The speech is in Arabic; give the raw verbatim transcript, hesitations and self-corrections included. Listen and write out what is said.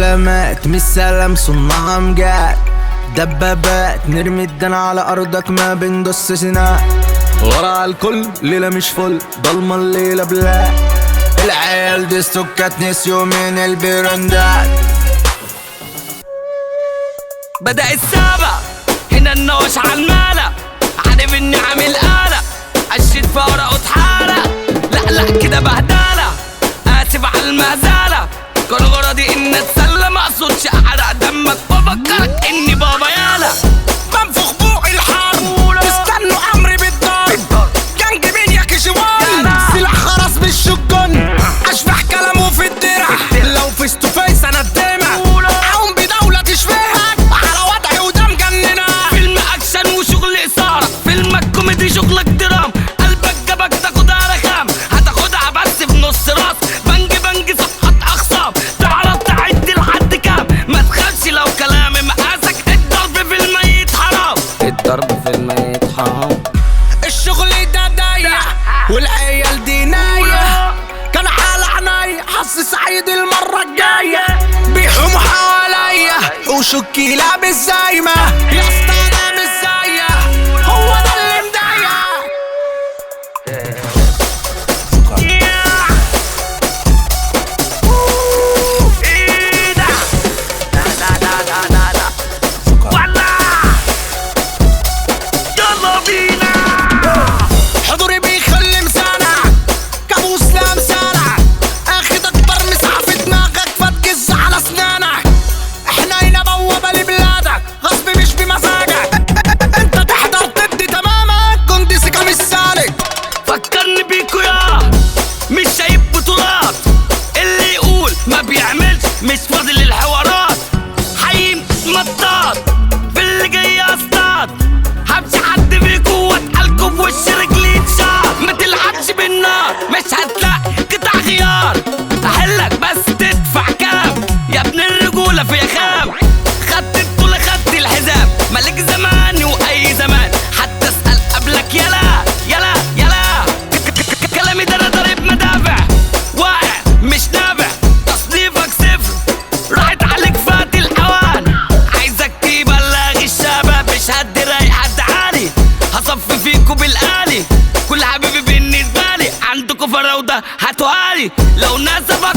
علامات مش سلام صنعها امجاد، دبابات نرمي الدنا على ارضك ما بندس سناء. ورا الكل ليلة مش فل ضلمة الليلة بلا، العيال دي سكات نسيوا من البراندات. بدأ السابع هنا النوش عالمالة، عارف اني عامل آلة عشت فورق واتحارق. لا لا كده بهدالة، آسف على المهزالة، كان غرضي اني اتسلى مقصودش احرق دمك وافكرك اني بابا يالا. بنفخ بوق الحرب تستنوا امري بالضرب، جنج مين يا كشوان سلاح خرس بالشجن، اشبح كلامه في الدرع لو فيس تو فيس انا الدمع، اقوم بدولة تشبهك على وضعي وده مجننة. فيلم اكشن وشغل اثارة، فيلمك كوميدي شغلك درام، قلبك جابك تاخدها رخام، هتاخدها بس في نص راس. بنج بنج صفحات اخصام، تعرف تعد لحد كام، ما تخافش لو كلامي مقاسك. الضرب في الميت حرام، الضرب في الميت حرام. الشغل ده ضيق والعيال دي ناية، كان حال عناية حظ سعيد المرة الجاية. بيحوموا حواليا وشكي لابس زايمة، يا اسطى انا مش زيك هو ده اللي مضايق. ايه ده؟ لا لا لا لا لا لا ولا يلا بينا. حضوري بيخلي مسانع كابوس لامسانع، اخد اكبر مساحة في دماغك فتجز على اسنانك. احنا هنا بوابة لبلادك غصب مش بمزاجك، انت تحضر تدي تمامك كنت سكة مش سالك. فكرني بيكو يا مش شايف بطولات، اللي يقول ما بيعملش مش فاضي للحوارات. حي مطاط في اللي جاي اصطاد، همشي حد فيكو واتقلكوا في وش رجلي اتشاط. ما تلعبش بالنار مش هتلاقي قطع خيار، احلك بس تدفع كام يا ابن الرجولة في خام. خدت الطولة خدت الحزام، ملك زماني واي زمان، حتى اسأل قبلك يلا يلا يلا. كلامي ده انا ضارب مدافع، واقع مش نافع، تصنيفك صفر راحت عليك فات الاوان. عايزك تبلغ الشباب مش هدي رايح حد عالي، هصفي فيكوا بالآلي. كل حبيبي بالنسبة لي عندكوا فراودة هاتوهالي، لو ناسبك